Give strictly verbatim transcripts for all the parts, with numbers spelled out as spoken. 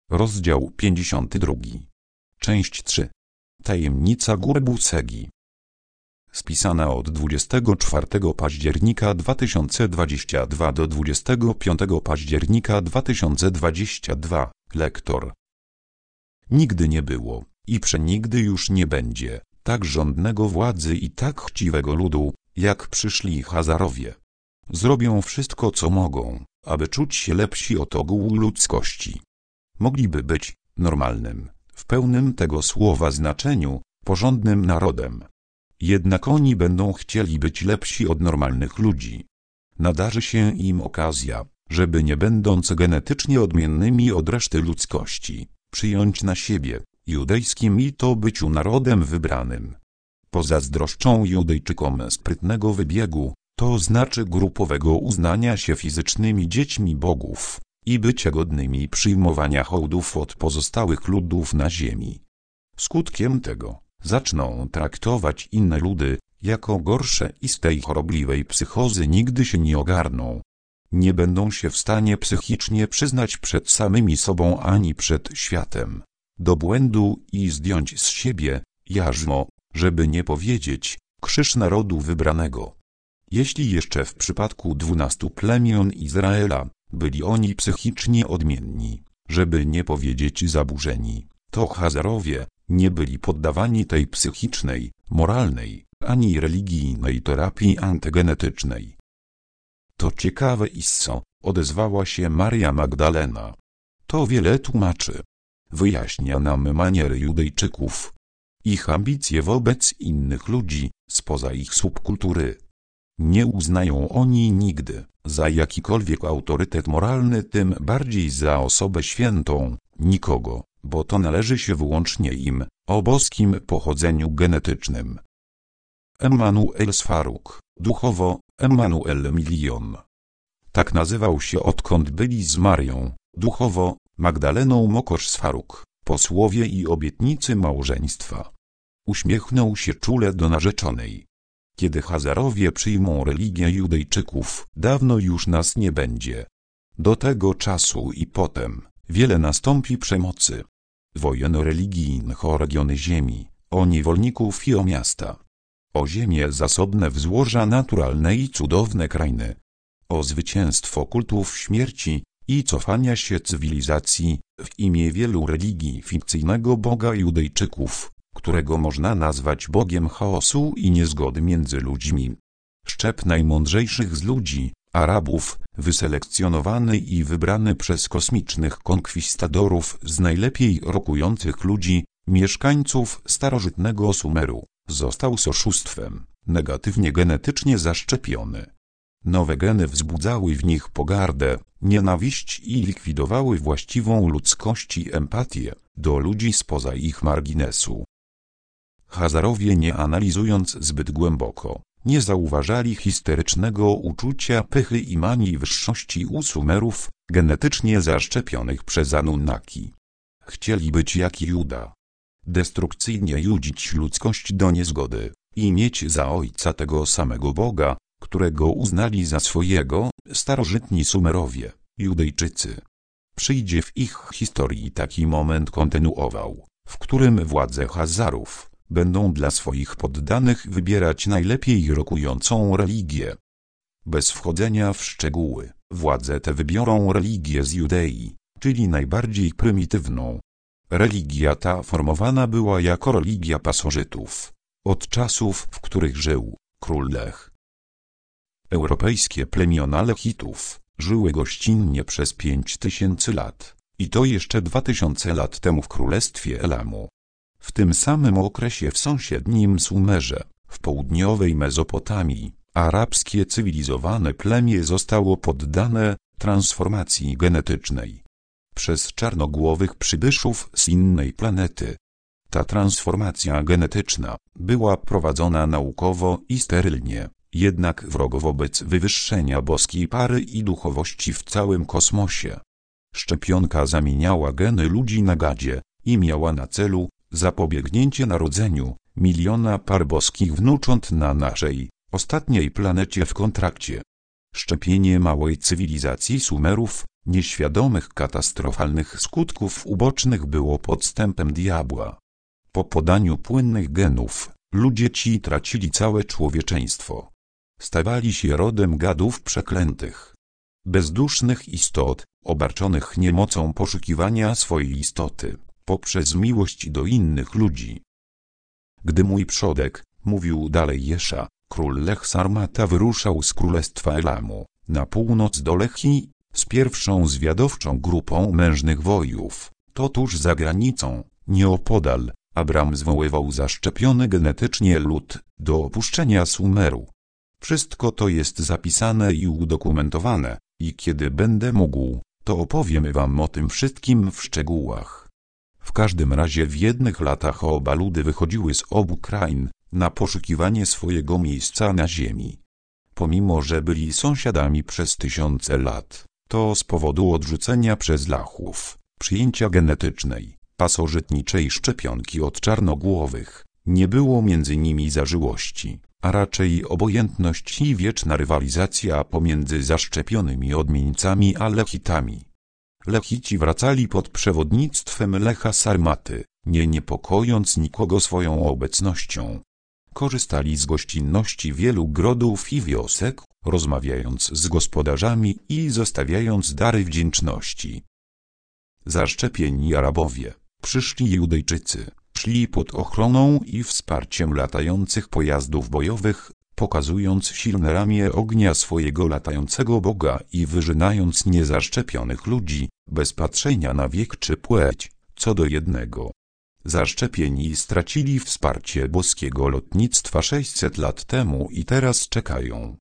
Rozdział pięćdziesiąty drugi. Część trzy. Tajemnica Gurbu Segi. Spisana od dwudziestego czwartego października dwa tysiące dwudziestego drugiego do dwudziestego piątego października dwa tysiące dwudziestego drugiego. Lektor. Nigdy nie było, i przenigdy już nie będzie, tak żądnego władzy i tak chciwego ludu, jak przyszli Hazarowie. Zrobią wszystko, co mogą, aby czuć się lepsi od ogółu ludzkości. Mogliby być normalnym, w pełnym tego słowa znaczeniu, porządnym narodem. Jednak oni będą chcieli być lepsi od normalnych ludzi. Nadarzy się im okazja, żeby nie będąc genetycznie odmiennymi od reszty ludzkości, przyjąć na siebie judejskie mito byciu narodem wybranym. Pozazdroszczą Judejczykom sprytnego wybiegu, to znaczy grupowego uznania się fizycznymi dziećmi bogów i bycia godnymi przyjmowania hołdów od pozostałych ludów na ziemi. Skutkiem tego zaczną traktować inne ludy jako gorsze i z tej chorobliwej psychozy nigdy się nie ogarną. Nie będą się w stanie psychicznie przyznać przed samymi sobą ani przed światem do błędu i zdjąć z siebie jarzmo, żeby nie powiedzieć krzyż narodu wybranego. Jeśli jeszcze w przypadku dwunastu plemion Izraela byli oni psychicznie odmienni, żeby nie powiedzieć zaburzeni, to Hazarowie nie byli poddawani tej psychicznej, moralnej, ani religijnej terapii antygenetycznej. To ciekawe isso, odezwała się Maria Magdalena. To wiele tłumaczy. Wyjaśnia nam maniery Judejczyków, ich ambicje wobec innych ludzi, spoza ich subkultury. Nie uznają oni nigdy za jakikolwiek autorytet moralny, tym bardziej za osobę świętą, nikogo, bo to należy się wyłącznie im, o boskim pochodzeniu genetycznym. Emmanuel Sfaruk, duchowo Emmanuel Milion. Tak nazywał się odkąd byli z Marią, duchowo Magdaleną Mokosz Sfaruk, posłowie i obietnicy małżeństwa. Uśmiechnął się czule do narzeczonej. Kiedy Hazarowie przyjmą religię Judejczyków, dawno już nas nie będzie. Do tego czasu i potem wiele nastąpi przemocy, wojen religijnych o regiony ziemi, o niewolników i o miasta, o ziemie zasobne w złoża naturalne i cudowne krainy, o zwycięstwo kultów śmierci i cofania się cywilizacji w imię wielu religii fikcyjnego Boga Judejczyków, którego można nazwać Bogiem chaosu i niezgody między ludźmi. Szczep najmądrzejszych z ludzi, Arabów, wyselekcjonowany i wybrany przez kosmicznych konkwistadorów z najlepiej rokujących ludzi, mieszkańców starożytnego Sumeru, został z oszustwem, negatywnie genetycznie zaszczepiony. Nowe geny wzbudzały w nich pogardę, nienawiść i likwidowały właściwą ludzkości empatię do ludzi spoza ich marginesu. Hazarowie, nie analizując zbyt głęboko, nie zauważali histerycznego uczucia pychy i manii wyższości u Sumerów, genetycznie zaszczepionych przez Anunnaki. Chcieli być jak Juda. Destrukcyjnie judzić ludzkość do niezgody i mieć za ojca tego samego Boga, którego uznali za swojego starożytni Sumerowie, Judejczycy. Przyjdzie w ich historii taki moment, kontynuował, w którym władze Hazarów będą dla swoich poddanych wybierać najlepiej rokującą religię. Bez wchodzenia w szczegóły, władze te wybiorą religię z Judei, czyli najbardziej prymitywną. Religia ta formowana była jako religia pasożytów, od czasów, w których żył król Lech. Europejskie plemiona Lechitów żyły gościnnie przez pięć tysięcy lat, i to jeszcze dwa tysiące lat temu w królestwie Elamu. W tym samym okresie w sąsiednim Sumerze, w południowej Mezopotamii, arabskie cywilizowane plemię zostało poddane transformacji genetycznej przez czarnogłowych przybyszów z innej planety. Ta transformacja genetyczna była prowadzona naukowo i sterylnie, jednak wrogo wobec wywyższenia boskiej pary i duchowości w całym kosmosie. Szczepionka zamieniała geny ludzi na gadzie i miała na celu zapobiegnięcie narodzeniu miliona par boskich wnucząt na naszej, ostatniej planecie w kontrakcie. Szczepienie małej cywilizacji Sumerów nieświadomych katastrofalnych skutków ubocznych było podstępem diabła. Po podaniu płynnych genów, ludzie ci tracili całe człowieczeństwo. Stawali się rodem gadów przeklętych. Bezdusznych istot, obarczonych niemocą poszukiwania swojej istoty, poprzez miłość do innych ludzi. Gdy mój przodek, mówił dalej Jesza, król Lech Sarmata wyruszał z królestwa Elamu, na północ do Lechi, z pierwszą zwiadowczą grupą mężnych wojów, to tuż za granicą, nieopodal, Abram zwoływał zaszczepiony genetycznie lud do opuszczenia Sumeru. Wszystko to jest zapisane i udokumentowane, i kiedy będę mógł, to opowiem wam o tym wszystkim w szczegółach. W każdym razie w jednych latach oba ludy wychodziły z obu krain, na poszukiwanie swojego miejsca na ziemi. Pomimo że byli sąsiadami przez tysiące lat, to z powodu odrzucenia przez Lachów, przyjęcia genetycznej, pasożytniczej szczepionki od czarnogłowych, nie było między nimi zażyłości, a raczej obojętność i wieczna rywalizacja pomiędzy zaszczepionymi odmieńcami a Lechitami. Lechici wracali pod przewodnictwem Lecha Sarmaty, nie niepokojąc nikogo swoją obecnością. Korzystali z gościnności wielu grodów i wiosek, rozmawiając z gospodarzami i zostawiając dary wdzięczności. Zaszczepieni Arabowie, przyszli Judejczycy, szli pod ochroną i wsparciem latających pojazdów bojowych, pokazując silne ramię ognia swojego latającego Boga i wyżynając niezaszczepionych ludzi, bez patrzenia na wiek czy płeć, co do jednego. Zaszczepieni stracili wsparcie boskiego lotnictwa sześćset lat temu i teraz czekają.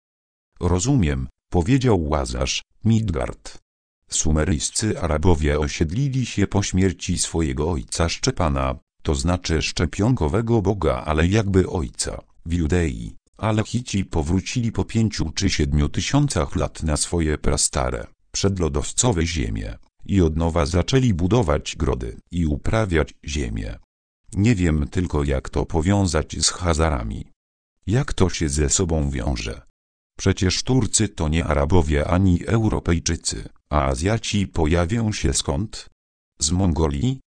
Rozumiem, powiedział Łazarz, Midgard. Sumeryjscy Arabowie osiedlili się po śmierci swojego ojca Szczepana, to znaczy szczepionkowego Boga, ale jakby ojca, w Judei, a Lechici powrócili po pięciu czy siedmiu tysiącach lat na swoje prastare, przedlodowcowe ziemie i od nowa zaczęli budować grody i uprawiać ziemię. Nie wiem tylko jak to powiązać z Chazarami. Jak to się ze sobą wiąże? Przecież Turcy to nie Arabowie ani Europejczycy, a Azjaci pojawią się skąd? Z Mongolii?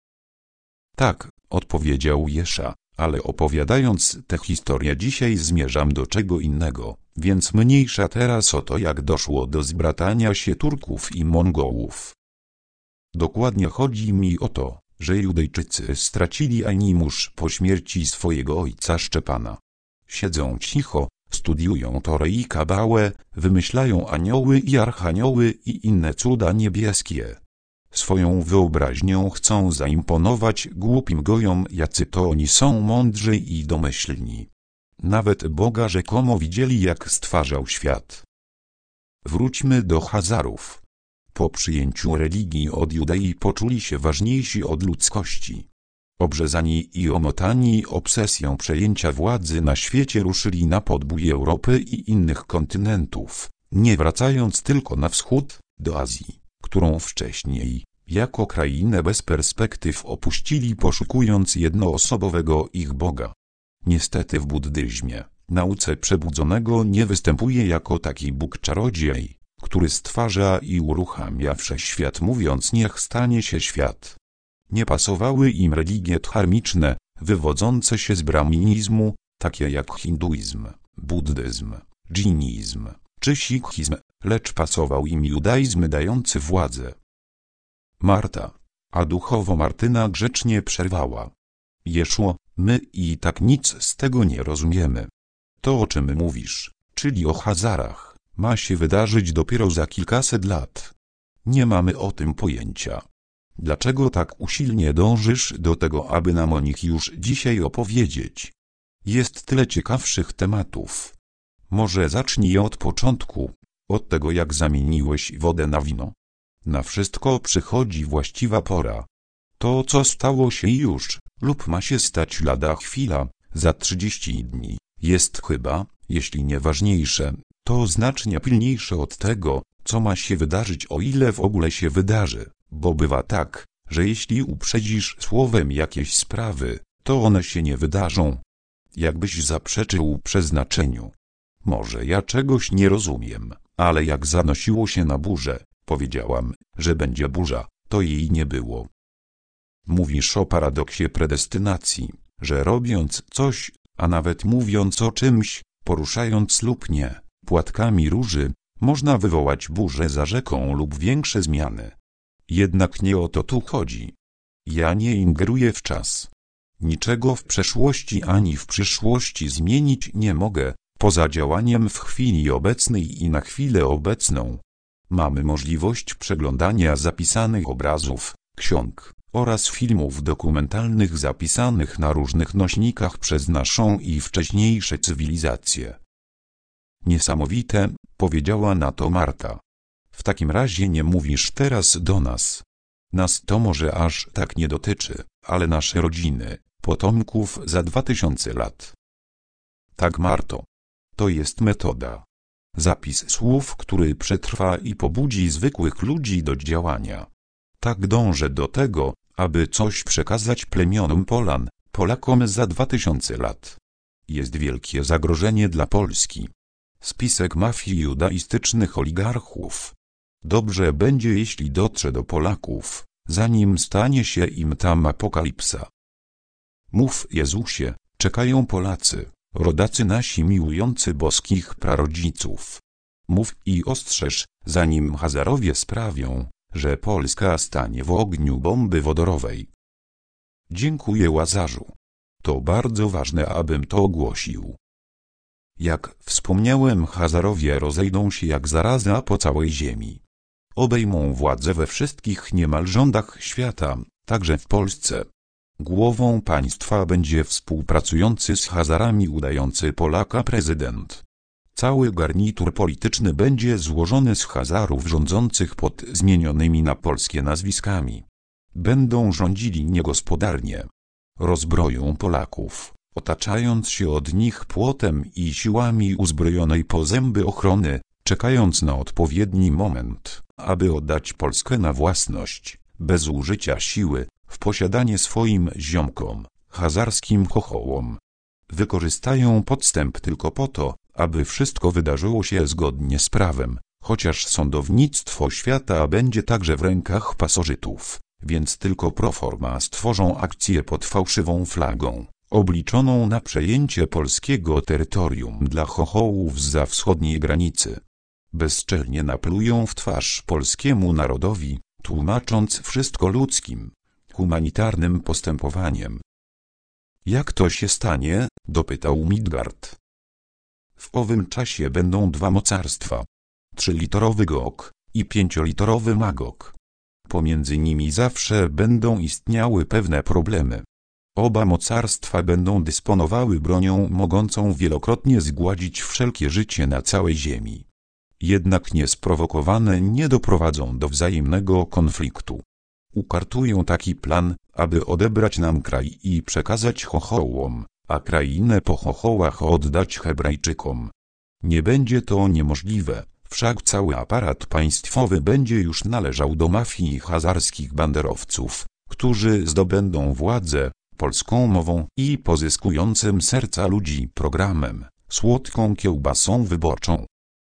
Tak, odpowiedział Jesza, ale opowiadając tę historię dzisiaj zmierzam do czego innego, więc mniejsza teraz o to jak doszło do zbratania się Turków i Mongołów. Dokładnie chodzi mi o to, że Judejczycy stracili animusz po śmierci swojego ojca Szczepana. Siedzą cicho, studiują Torę i Kabałę, wymyślają anioły i archanioły i inne cuda niebieskie. Swoją wyobraźnią chcą zaimponować głupim gojom, jacy to oni są mądrzy i domyślni. Nawet Boga rzekomo widzieli jak stwarzał świat. Wróćmy do Chazarów. Po przyjęciu religii od Judei poczuli się ważniejsi od ludzkości. Obrzezani i omotani obsesją przejęcia władzy na świecie ruszyli na podbój Europy i innych kontynentów, nie wracając tylko na wschód, do Azji, którą wcześniej, jako krainę bez perspektyw opuścili poszukując jednoosobowego ich Boga. Niestety w buddyzmie, nauce przebudzonego nie występuje jako taki Bóg czarodziej, który stwarza i uruchamia wszechświat mówiąc niech stanie się świat. Nie pasowały im religie dharmiczne, wywodzące się z brahminizmu, takie jak hinduizm, buddyzm, dżinizm czy sikhizm, lecz pasował im judaizm dający władzę. Marta, a duchowo Martyna grzecznie przerwała. Jeszło, my i tak nic z tego nie rozumiemy. To o czym mówisz, czyli o Chazarach, ma się wydarzyć dopiero za kilkaset lat. Nie mamy o tym pojęcia. Dlaczego tak usilnie dążysz do tego, aby nam o nich już dzisiaj opowiedzieć? Jest tyle ciekawszych tematów. Może zacznij od początku, od tego jak zamieniłeś wodę na wino. Na wszystko przychodzi właściwa pora. To co stało się już, lub ma się stać lada chwila, za trzydzieści dni, jest chyba, jeśli nie ważniejsze, to znacznie pilniejsze od tego, co ma się wydarzyć o ile w ogóle się wydarzy, bo bywa tak, że jeśli uprzedzisz słowem jakieś sprawy, to one się nie wydarzą. Jakbyś zaprzeczył przeznaczeniu. Może ja czegoś nie rozumiem, ale jak zanosiło się na burzę, Powiedziałam, że będzie burza, to jej nie było. Mówisz o paradoksie predestynacji, że robiąc coś, a nawet mówiąc o czymś, poruszając lub nie, płatkami róży, można wywołać burzę za rzeką lub większe zmiany. Jednak nie o to tu chodzi. Ja nie ingeruję w czas. Niczego w przeszłości ani w przyszłości zmienić nie mogę, poza działaniem w chwili obecnej i na chwilę obecną. Mamy możliwość przeglądania zapisanych obrazów, ksiąg oraz filmów dokumentalnych zapisanych na różnych nośnikach przez naszą i wcześniejsze cywilizacje. Niesamowite, powiedziała na to Marta. W takim razie nie mówisz teraz do nas. Nas to może aż tak nie dotyczy, ale nasze rodziny, potomków za dwa tysiące lat. Tak, Marto. To jest metoda. Zapis słów, który przetrwa i pobudzi zwykłych ludzi do działania. Tak dążę do tego, aby coś przekazać plemionom Polan, Polakom za dwa tysiące lat. Jest wielkie zagrożenie dla Polski. Spisek mafii judaistycznych oligarchów. Dobrze będzie, jeśli dotrze do Polaków, zanim stanie się im tam apokalipsa. Mów, Jezusie, czekają Polacy, rodacy nasi miłujący boskich prarodziców. Mów i ostrzeż, zanim Hazarowie sprawią, że Polska stanie w ogniu bomby wodorowej. Dziękuję, Łazarzu. To bardzo ważne, abym to ogłosił. Jak wspomniałem, Hazarowie rozejdą się jak zaraza po całej ziemi. Obejmą władzę we wszystkich niemal rządach świata, także w Polsce. Głową państwa będzie współpracujący z Hazarami udający Polaka prezydent. Cały garnitur polityczny będzie złożony z Hazarów rządzących pod zmienionymi na polskie nazwiskami. Będą rządzili niegospodarnie. Rozbroją Polaków, otaczając się od nich płotem i siłami uzbrojonej po zęby ochrony, czekając na odpowiedni moment, aby oddać Polskę na własność, bez użycia siły, w posiadanie swoim ziomkom, hazarskim chochołom. Wykorzystają podstęp tylko po to, aby wszystko wydarzyło się zgodnie z prawem, chociaż sądownictwo świata będzie także w rękach pasożytów, więc tylko pro forma stworzą akcję pod fałszywą flagą, obliczoną na przejęcie polskiego terytorium dla chochołów zza wschodniej granicy. Bezczelnie naplują w twarz polskiemu narodowi, tłumacząc wszystko ludzkim, humanitarnym postępowaniem. Jak to się stanie? Dopytał Midgard. W owym czasie będą dwa mocarstwa. Trzyliterowy Gog i pięcioliterowy Magog. Pomiędzy nimi zawsze będą istniały pewne problemy. Oba mocarstwa będą dysponowały bronią mogącą wielokrotnie zgładzić wszelkie życie na całej ziemi. Jednak niesprowokowane nie doprowadzą do wzajemnego konfliktu. Ukartują taki plan, aby odebrać nam kraj i przekazać chochołom, a krainę po chochołach oddać Hebrajczykom. Nie będzie to niemożliwe, wszak cały aparat państwowy będzie już należał do mafii hazarskich banderowców, którzy zdobędą władzę polską mową i pozyskującym serca ludzi programem, słodką kiełbasą wyborczą.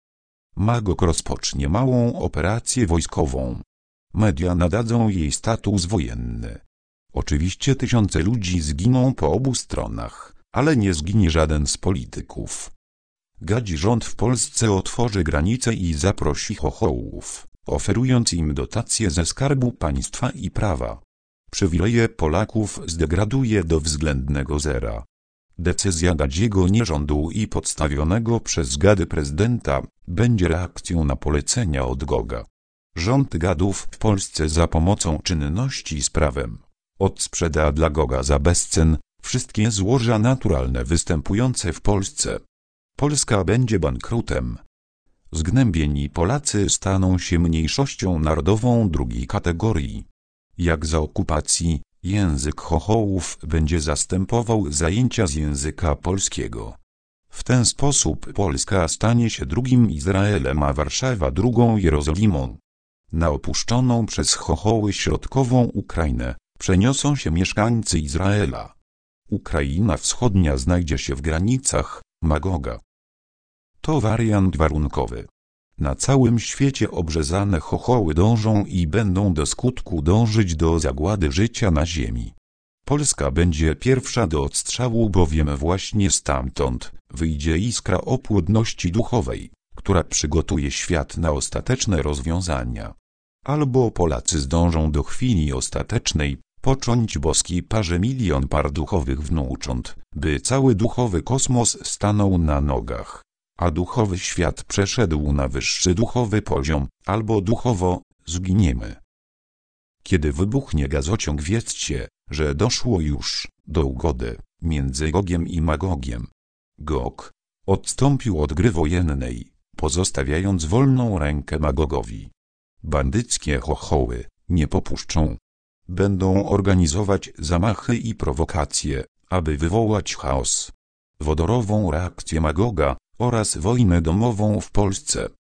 Magog rozpocznie małą operację wojskową. Media nadadzą jej status wojenny. Oczywiście tysiące ludzi zginą po obu stronach, ale nie zginie żaden z polityków. Gadzi rząd w Polsce otworzy granice i zaprosi chochołów, oferując im dotacje ze skarbu państwa i prawa. Przywileje Polaków zdegraduje do względnego zera. Decyzja Gadziego nierządu i podstawionego przez Gady prezydenta będzie reakcją na polecenia od Goga. Rząd Gadów w Polsce za pomocą czynności z prawem odsprzeda dla Goga za bezcen wszystkie złoża naturalne występujące w Polsce. Polska będzie bankrutem. Zgnębieni Polacy staną się mniejszością narodową drugiej kategorii. Jak za okupacji, język chochołów będzie zastępował zajęcia z języka polskiego. W ten sposób Polska stanie się drugim Izraelem, a Warszawa drugą Jerozolimą. Na opuszczoną przez chochoły środkową Ukrainę przeniosą się mieszkańcy Izraela. Ukraina wschodnia znajdzie się w granicach Magoga. To wariant warunkowy. Na całym świecie obrzezane chochoły dążą i będą do skutku dążyć do zagłady życia na ziemi. Polska będzie pierwsza do odstrzału, bowiem właśnie stamtąd wyjdzie iskra o płodności duchowej, która przygotuje świat na ostateczne rozwiązania. Albo Polacy zdążą do chwili ostatecznej począć boskiej parze milion par duchowych wnucząt, by cały duchowy kosmos stanął na nogach, a duchowy świat przeszedł na wyższy duchowy poziom, albo duchowo zginiemy. Kiedy wybuchnie gazociąg, wiedzcie, że doszło już do ugody między Gogiem i Magogiem. Gog odstąpił od gry wojennej, pozostawiając wolną rękę Magogowi. Bandyckie chochoły nie popuszczą. Będą organizować zamachy i prowokacje, aby wywołać chaos, wodorową reakcję Magoga oraz wojnę domową w Polsce.